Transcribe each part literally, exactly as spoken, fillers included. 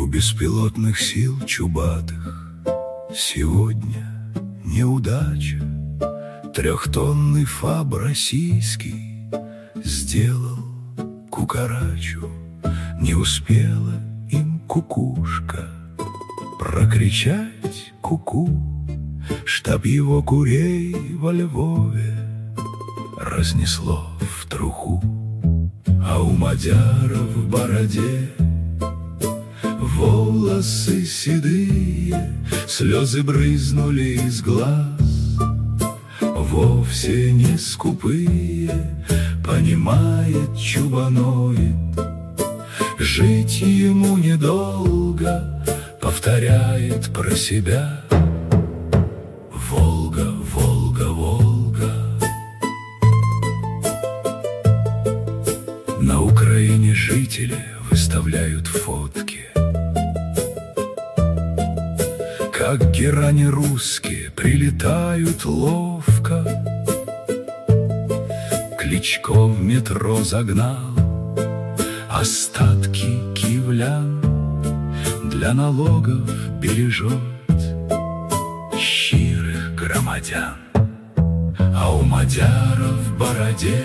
беспилотных сил чубатых сегодня неудача. Трехтонный фаб российский сделал кукарачу. Не успела им кукушка прокричать ку-ку, чтоб его курей во Львове разнесло в труху. А у мадяра в бороде волосы седые, слезы брызнули из глаз. Вовсе не скупые, понимает чубаноид, жить ему недолго, повторяет про себя: Волга, Волга, Волга. На Украине жители выставляют фотки, как герани русские прилетают ловко. Кличко в метро загнал остатки киевлян, для налогов бережет щирых громадян. А у мадяра в бороде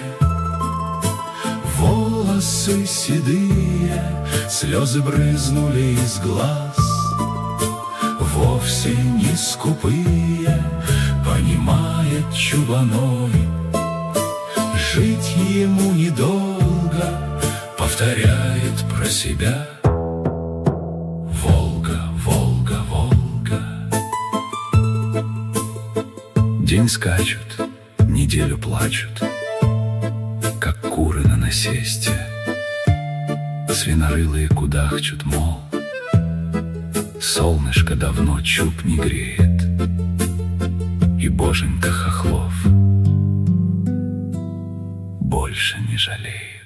волосы седые, слезы брызнули из глаз. Вовсе не скупые, понимает чубаноид, жить ему недолго, повторяет про себя: Волга, Волга, Волга. День скачут, неделю плачут, как куры на насесте. Свинорылые кудахчут, мол, солнышко давно чуб не греет, и боженька хохлов больше не жалеет.